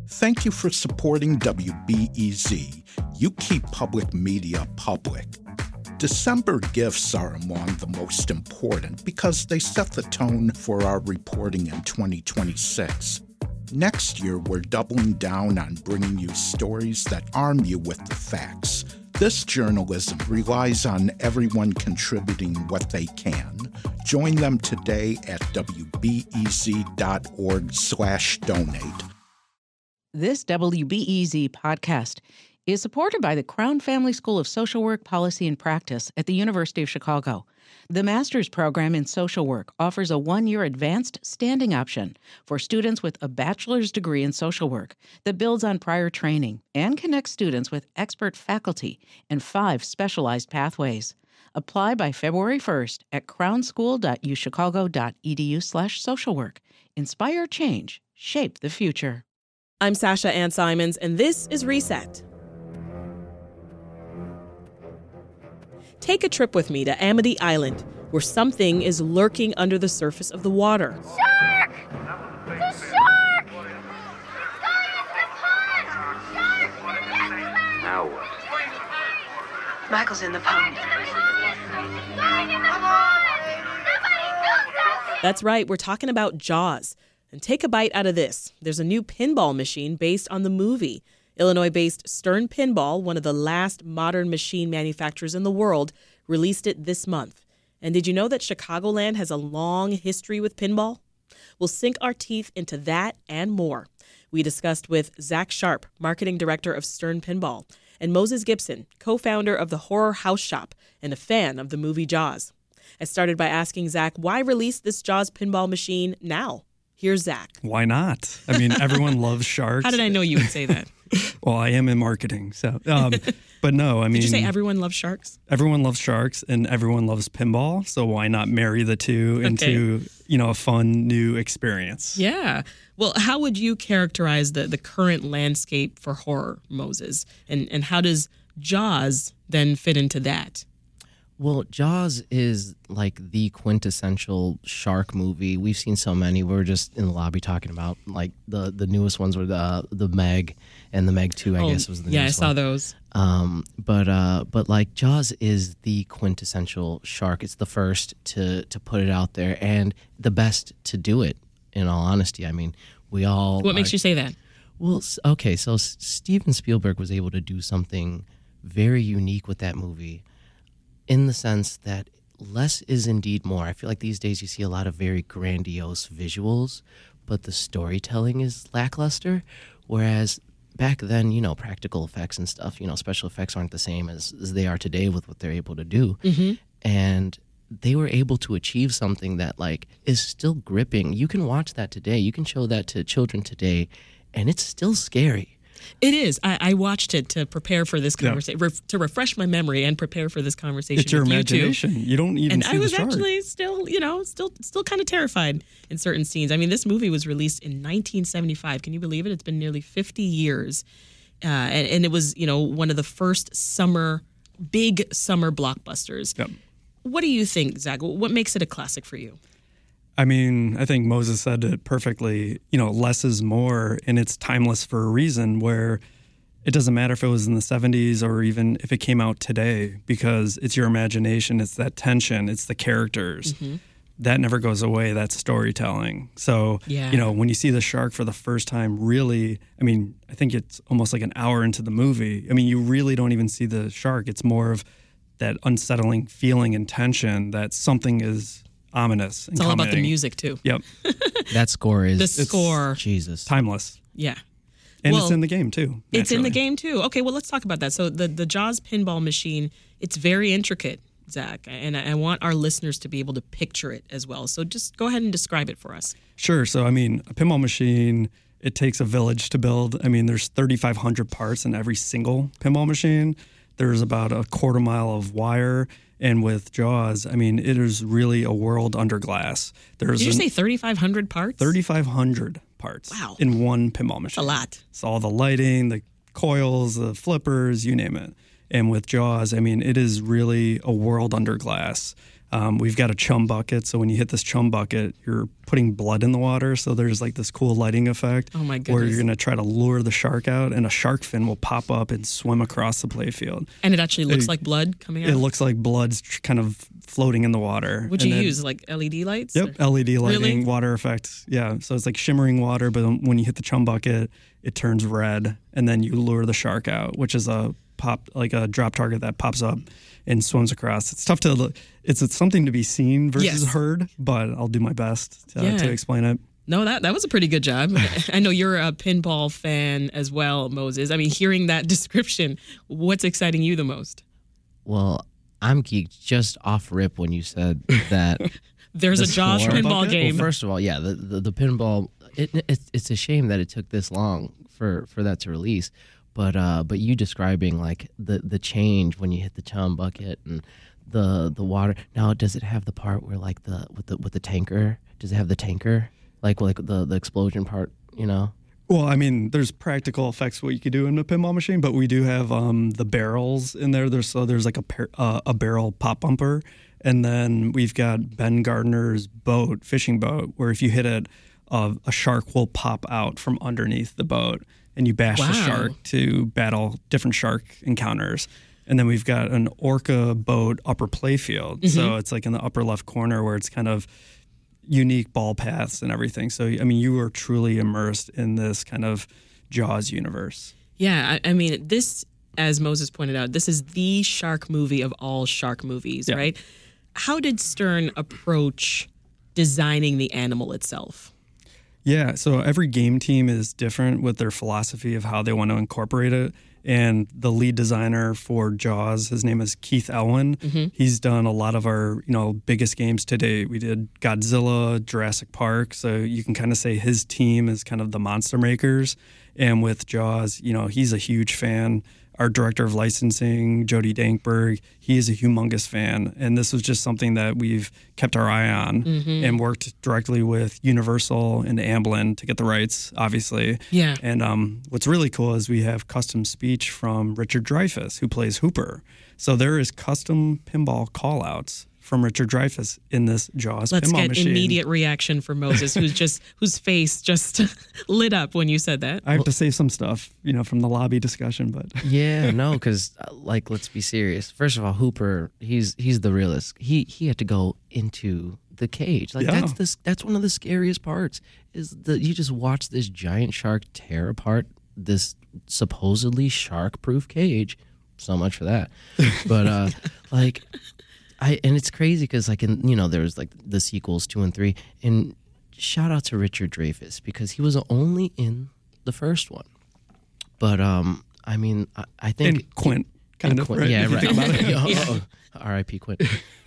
Thank you for supporting WBEZ. You keep public media public. December gifts are among the most important because they set the tone for our reporting in 2026. Next year, we're doubling down on bringing you stories that arm you with the facts. This journalism relies on everyone contributing what they can. Join them today at wbez.org/donate. This WBEZ podcast is supported by the Crown Family School of Social Work, Policy, and Practice at the University of Chicago. The master's program in social work offers a 1-year advanced standing option for students with a bachelor's degree in social work that builds on prior training and connects students with expert faculty and 5 specialized pathways. Apply by February 1st at crownschool.uchicago.edu/socialwork. Inspire change. Shape the future. I'm Sasha Ann Simons, and this is Reset. Take a trip with me to Amity Island, where something is lurking under the surface of the water. Shark! It's a shark! It's going into the pond! Shark! Now what? Michael's in the pond. It's going in the pond! Somebody do something! That's right, we're talking about Jaws. And take a bite out of this. There's a new pinball machine based on the movie. Illinois-based Stern Pinball, one of the last modern machine manufacturers in the world, released it this month. And did you know that Chicagoland has a long history with pinball? We'll sink our teeth into that and more. We discussed with Zach Sharp, marketing director of Stern Pinball, and Moses Gibson, co-founder of the Horror House Shop and a fan of the movie Jaws. I started by asking Zach why release this Jaws pinball machine now? Here's Zach. Why not? I mean, everyone loves sharks. How did I know you would say that? Well, I am in marketing, so. But no, I mean. Did you say everyone loves sharks? Everyone loves sharks, and everyone loves pinball. So why not marry the two into, a fun new experience? Yeah. Well, how would you characterize the current landscape for horror, Moses? And how does Jaws then fit into that? Well, Jaws is like the quintessential shark movie. We've seen so many. We were just in the lobby talking about like the newest ones were the Meg and the Meg 2, I guess was the newest one. Yeah, I saw those. But like Jaws is the quintessential shark. It's the first to put it out there and the best to do it, in all honesty. I mean, we all... What makes you say that? Well, okay, so Steven Spielberg was able to do something very unique with that movie, in the sense that less is indeed more. I feel like these days you see a lot of very grandiose visuals, but the storytelling is lackluster. Whereas back then, practical effects and stuff, special effects aren't the same as they are today with what they're able to do. Mm-hmm. And they were able to achieve something that like is still gripping. You can watch that today. You can show that to children today, and it's still scary. It is. I watched it to prepare for this conversation, to refresh my memory and prepare for this conversation. It's your with imagination. You don't even see the shark. And I was actually still kind of terrified in certain scenes. I mean, this movie was released in 1975. Can you believe it? It's been nearly 50 years. And it was, one of the first big summer blockbusters. Yep. What do you think, Zach? What makes it a classic for you? I mean, I think Moses said it perfectly. Less is more, and it's timeless for a reason, where it doesn't matter if it was in the 70s or even if it came out today, because it's your imagination, it's that tension, it's the characters. Mm-hmm. That never goes away. That's storytelling. So, when you see the shark for the first time, really, I mean, I think it's almost like an hour into the movie. I mean, you really don't even see the shark. It's more of that unsettling feeling and tension that something is ominous. It's all about the music, too. Yep. That score is... The score. Jesus. Timeless. Yeah. And it's in the game, too. Naturally. It's in the game, too. Okay, well, let's talk about that. So the Jaws pinball machine, it's very intricate, Zach, and I want our listeners to be able to picture it as well. So just go ahead and describe it for us. Sure. So, I mean, a pinball machine, it takes a village to build. I mean, there's 3,500 parts in every single pinball machine. There's about a quarter mile of wire. And with Jaws, I mean, it is really a world under glass. Did you say 3,500 parts? 3,500 parts. Wow. In one pinball machine. That's a lot. It's all the lighting, the coils, the flippers, you name it. And with Jaws, I mean, it is really a world under glass. We've got a chum bucket, so when you hit this chum bucket, you're putting blood in the water, so there's like this cool lighting effect. Oh my goodness. Where you're going to try to lure the shark out, and a shark fin will pop up and swim across the playfield. And it actually looks like blood coming out? It looks like blood's kind of floating in the water. What'd you use, like LED lights? Yep, LED lighting, Really? water effect. Yeah, so it's like shimmering water, but when you hit the chum bucket, it turns red, and then you lure the shark out, which is a drop target that pops up and swims across. It's tough to look. It's something to be seen versus heard, but I'll do my best to explain it. No, that was a pretty good job. I know you're a pinball fan as well, Moses. I mean, hearing that description, what's exciting you the most? Well, I'm geeked just off rip when you said that. There's a Jaws pinball game. Well, first of all, yeah, the pinball. It's a shame that it took this long for that to release. But you describing like the change when you hit the chum bucket and the water. Now, does it have the part where like with the tanker? Does it have the tanker like the explosion part? You know. Well, I mean, there's practical effects what you could do in a pinball machine, but we do have the barrels in there. There's like a barrel pop bumper, and then we've got Ben Gardner's fishing boat, where if you hit it, a shark will pop out from underneath the boat, and you bash the shark to battle different shark encounters. And then we've got an orca boat upper playfield, so it's like in the upper left corner where it's kind of unique ball paths and everything. So, I mean, you are truly immersed in this kind of Jaws universe. Yeah, I mean, this, as Moses pointed out, this is the shark movie of all shark movies, right? How did Stern approach designing the animal itself? Yeah, so every game team is different with their philosophy of how they want to incorporate it. And the lead designer for Jaws, his name is Keith Elwin. He's done a lot of our, biggest games to date. We did Godzilla, Jurassic Park. So you can kind of say his team is kind of the monster makers. And with Jaws, he's a huge fan. Our director of licensing, Jody Dankberg, he is a humongous fan. And this was just something that we've kept our eye on and worked directly with Universal and Amblin to get the rights, obviously. Yeah. And what's really cool is we have custom speech from Richard Dreyfuss, who plays Hooper. So there is custom pinball call-outs from Richard Dreyfuss in this Jaws pinball machine. Let's get immediate reaction from Moses, whose face just lit up when you said that. I have to say some stuff, from the lobby discussion, but yeah, no, because let's be serious. First of all, Hooper, he's the realist. He had to go into the cage. That's one of the scariest parts. Is that you just watch this giant shark tear apart this supposedly shark-proof cage. So much for that, but and it's crazy because there's like the sequels 2 and 3, and shout out to Richard Dreyfuss because he was only in the first one, but I mean I think and Quint kind of Quint, right, yeah, if you right. think about it. R.I.P. Quint.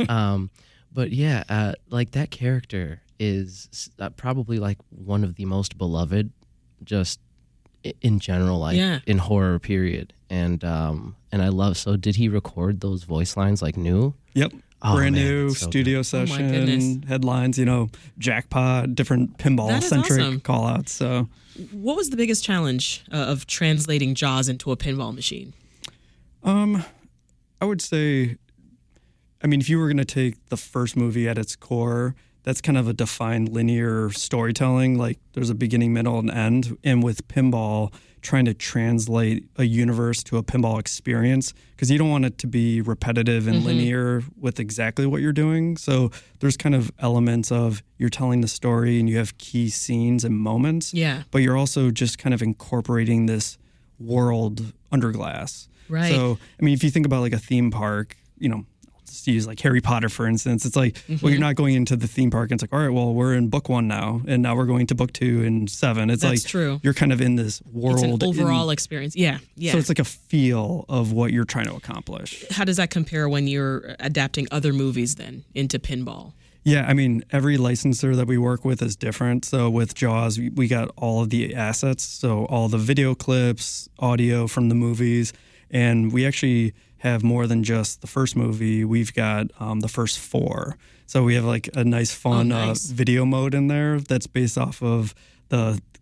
But yeah, like that character is probably like one of the most beloved, just in general, like in horror period, and I love. So did he record those voice lines like new? Yep. Brand new studio session, headlines, jackpot, different pinball-centric call-outs. So, what was the biggest challenge of translating Jaws into a pinball machine? I would say, if you were going to take the first movie at its core, that's kind of a defined linear storytelling. Like there's a beginning, middle, and end. And with pinball, trying to translate a universe to a pinball experience, because you don't want it to be repetitive and linear with exactly what you're doing. So there's kind of elements of you're telling the story and you have key scenes and moments. Yeah. But you're also just kind of incorporating this world under glass. Right. So, if you think about like a theme park, just use like Harry Potter, for instance, it's like, well, you're not going into the theme park and it's like, all right, well, we're in book 1 now, and now we're going to book 2 and 7. It's That's like, true. You're kind of in this world. It's an overall experience. Yeah. So it's like a feel of what you're trying to accomplish. How does that compare when you're adapting other movies then into pinball? Yeah, every licensor that we work with is different. So with Jaws, we got all of the assets, so all the video clips, audio from the movies, and we actually have more than just the first movie. We've got the first 4. So we have like a nice, fun video mode in there that's based off of the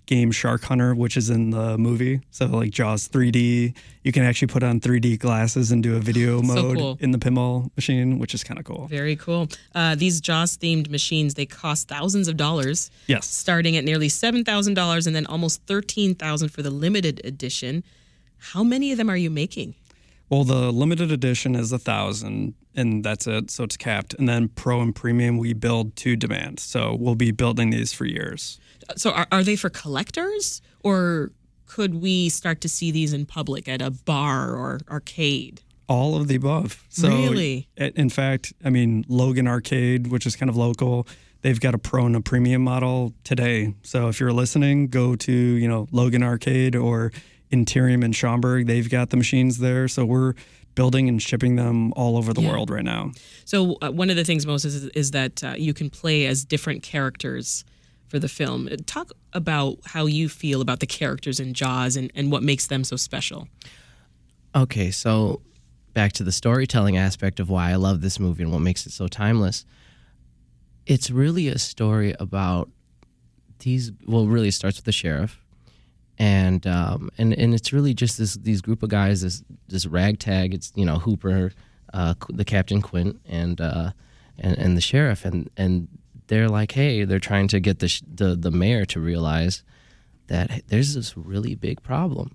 game Shark Hunter, which is in the movie. So like Jaws 3D, you can actually put on 3D glasses and do a video mode cool. in the pinball machine, which is kind of cool. Very cool. These Jaws-themed machines, they cost thousands of dollars. Yes. Starting at nearly $7,000 and then almost $13,000 for the limited edition. How many of them are you making? Well, the limited edition is 1,000, and that's it. So it's capped. And then Pro and Premium, we build to demand. So we'll be building these for years. So are they for collectors, or could we start to see these in public at a bar or arcade? All of the above. So Really? In fact, I mean, Logan Arcade, which is kind of local, they've got a Pro and a Premium model today. So if you're listening, go to, Logan Arcade or Interium in Schaumburg. They've got the machines there. So we're building and shipping them all over the world right now. So one of the things, Moses, is that you can play as different characters for the film. Talk about how you feel about the characters in Jaws and what makes them so special. Okay, so back to the storytelling aspect of why I love this movie and what makes it so timeless. It's really a story about really it starts with the sheriff. And it's really just these group of guys, this ragtag. It's Hooper, the Captain Quint, and the sheriff, and they're like, hey, they're trying to get the mayor to realize that there's this really big problem,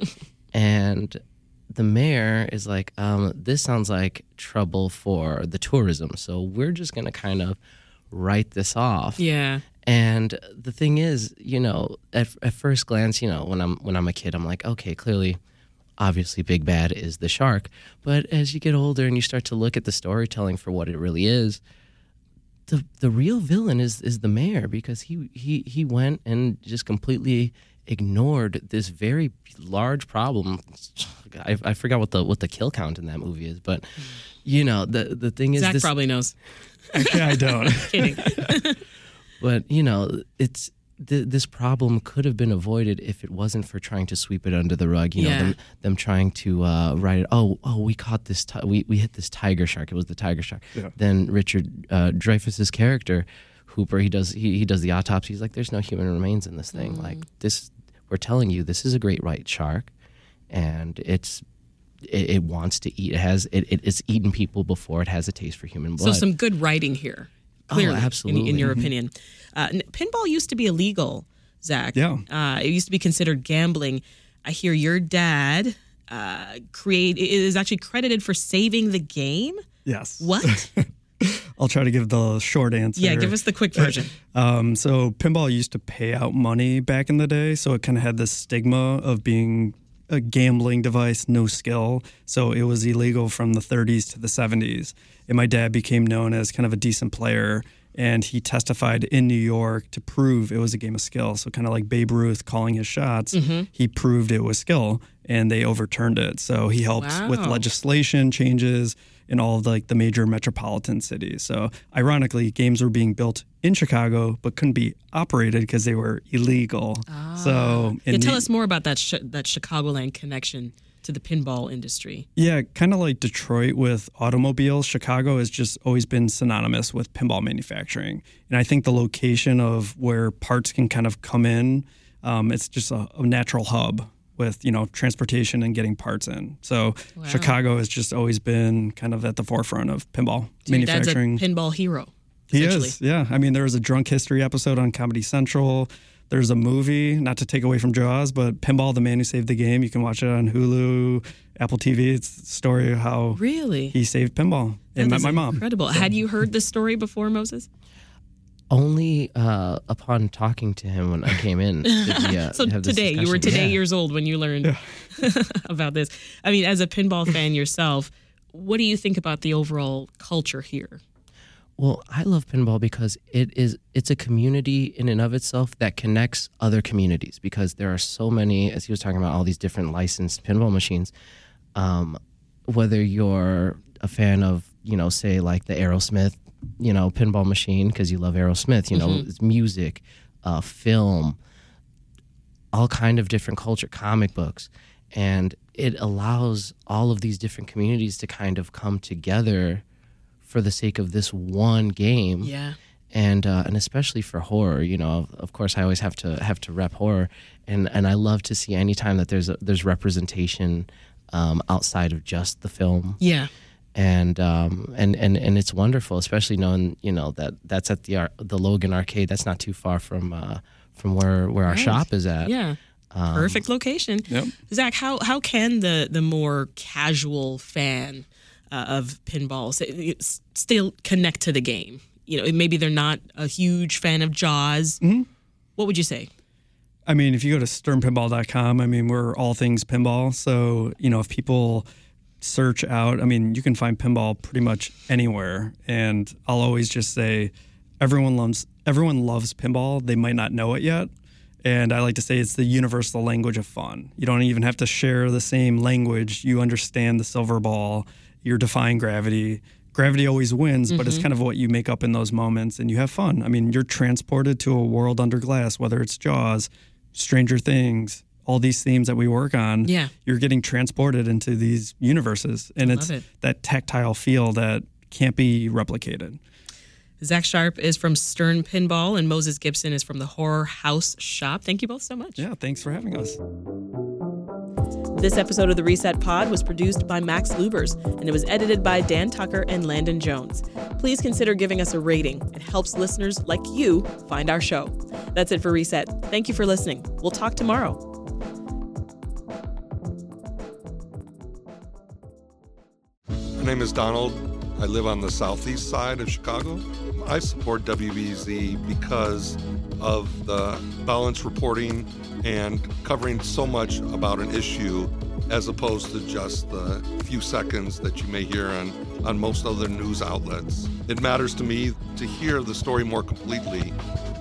and the mayor is like, this sounds like trouble for the tourism, so we're just gonna kind of write this off. Yeah. And the thing is, at first glance, when I'm a kid, I'm like, okay, clearly, obviously, Big Bad is the shark. But as you get older and you start to look at the storytelling for what it really is, the real villain is the mayor, because he went and just completely ignored this very large problem. I forgot what the kill count in that movie is, but the thing is, Zach probably knows. Actually, I don't. Kidding. But, it's this problem could have been avoided if it wasn't for trying to sweep it under the rug. Them trying to write it. Oh, we caught this. We hit this tiger shark. It was the tiger shark. Yeah. Then Richard Dreyfuss's character, Hooper, he does the autopsy. He's like, there's no human remains in this thing. Like this, we're telling you, this is a great white shark, and it wants to eat. It's eaten people before it has a taste for human blood. So some good writing here. Clearly, absolutely. In your opinion. Pinball used to be illegal, Zach. Yeah. It used to be considered gambling. I hear your dad is actually credited for saving the game. Yes. What? I'll try to give the short answer. Yeah, give us the quick version. So pinball used to pay out money back in the day, so it kind of had this stigma of being a gambling device, no skill. So it was illegal from the 30s to the 70s. And my dad became known as kind of a decent player, and he testified in New York to prove it was a game of skill. So kind of like Babe Ruth calling his shots, he proved it was skill, and they overturned it. So he helped with legislation changes in all of the major metropolitan cities. So ironically, games were being built in Chicago but couldn't be operated because they were illegal. So tell us more about that Chicagoland connection to the pinball industry. Yeah, kind of like Detroit with automobiles, Chicago has just always been synonymous with pinball manufacturing. And I think the location of where parts can kind of come in, it's just a natural hub with, transportation and getting parts in. So Chicago has just always been kind of at the forefront of pinball manufacturing. Dad's a pinball hero. He is, yeah. I mean, there was a Drunk History episode on Comedy Central. There's a movie, not to take away from Jaws, but Pinball, the Man Who Saved the Game. You can watch it on Hulu, Apple TV. It's the story of how he saved pinball and met my mom. Incredible. Had you heard this story before, Moses? Only upon talking to him when I came in. So today, you were 8 years old when you learned about this. I mean, as a pinball fan yourself, what do you think about the overall culture here? Well, I love pinball because it's a community in and of itself that connects other communities, because there are so many, as he was talking about, all these different licensed pinball machines. Whether you're a fan of, say like the Aerosmith, pinball machine because you love Aerosmith, it's music, film, all kind of different culture, comic books. And it allows all of these different communities to kind of come together for the sake of this one game. Yeah. and especially for horror. You know, of course, I always have to rep horror, and I love to see any time that there's representation outside of just the film. Yeah. And it's wonderful, especially knowing, you know, that's at the Logan Arcade. That's not too far from where our shop is at. Yeah. Perfect location. Yep. Zach, how can the more casual fan of pinball still connect to the game? You know, maybe they're not a huge fan of Jaws. Mm-hmm. What would you say? I mean, if you go to sternpinball.com, I mean, we're all things pinball. So, you know, if people search out, I mean, you can find pinball pretty much anywhere. And I'll always just say, everyone loves pinball. They might not know it yet. And I like to say it's the universal language of fun. You don't even have to share the same language. You understand the silver ball. You're defying gravity. Gravity always wins, but it's kind of what you make up in those moments, and you have fun. I mean, you're transported to a world under glass, whether it's Jaws, Stranger Things, all these themes that we work on. Yeah. You're getting transported into these universes, and it's that tactile feel that can't be replicated. Zach Sharp is from Stern Pinball, and Moses Gibson is from the Horror House Shop. Thank you both so much. Yeah, thanks for having us. This episode of The Reset Pod was produced by Max Lubers, and it was edited by Dan Tucker and Landon Jones. Please consider giving us a rating. It helps listeners like you find our show. That's it for Reset. Thank you for listening. We'll talk tomorrow. My name is Donald. I live on the southeast side of Chicago. I support WBEZ because of the balanced reporting and covering so much about an issue as opposed to just the few seconds that you may hear on most other news outlets. It matters to me to hear the story more completely